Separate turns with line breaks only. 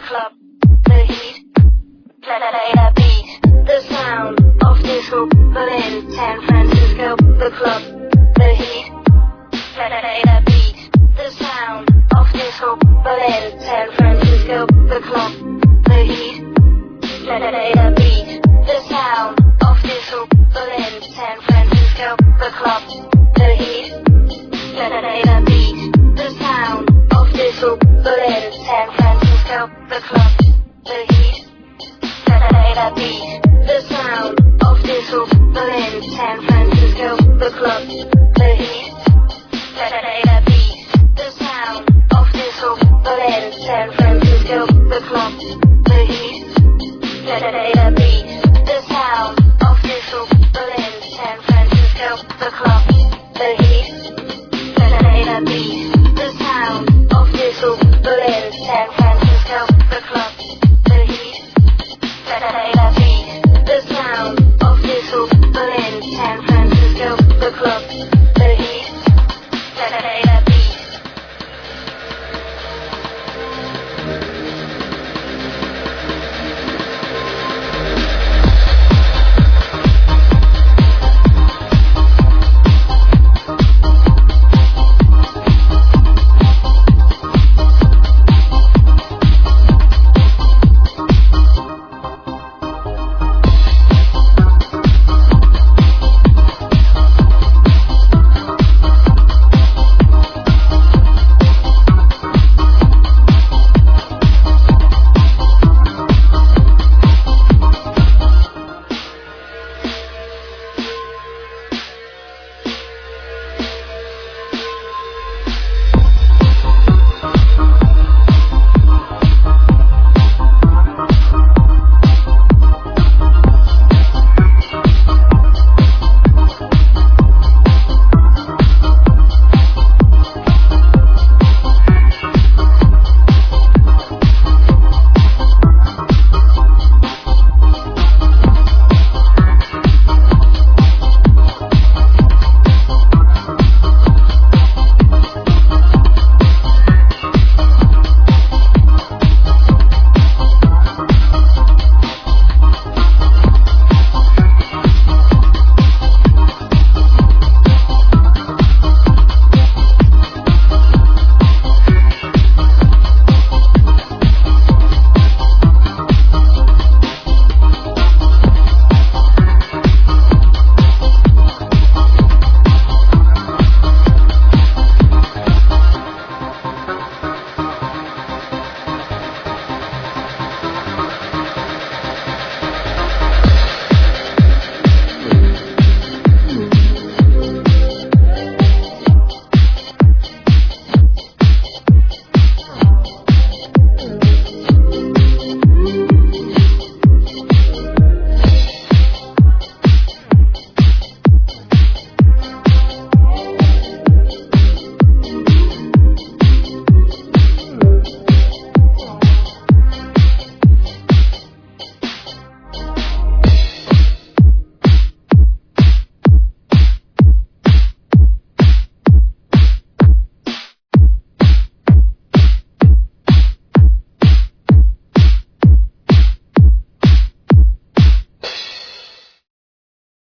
club, the heat, the beat, the sound of disco, Berlin, San Francisco, the club, the heat, the beat, the sound of disco, Berlin, San Francisco, the club, the heat, the beat, the sound of disco, Berlin, San Francisco, the club, the heat, the beat, the sound of disco, Berlin, San Francisco, the club, the heat, the beat, the sound of disco, Berlin, San Francisco, the club, the heat, the beat, the sound of disco, Berlin, San Francisco, the club, the heat, the beat, the sound of disco, Berlin, San Francisco, the club, the heat, the beat.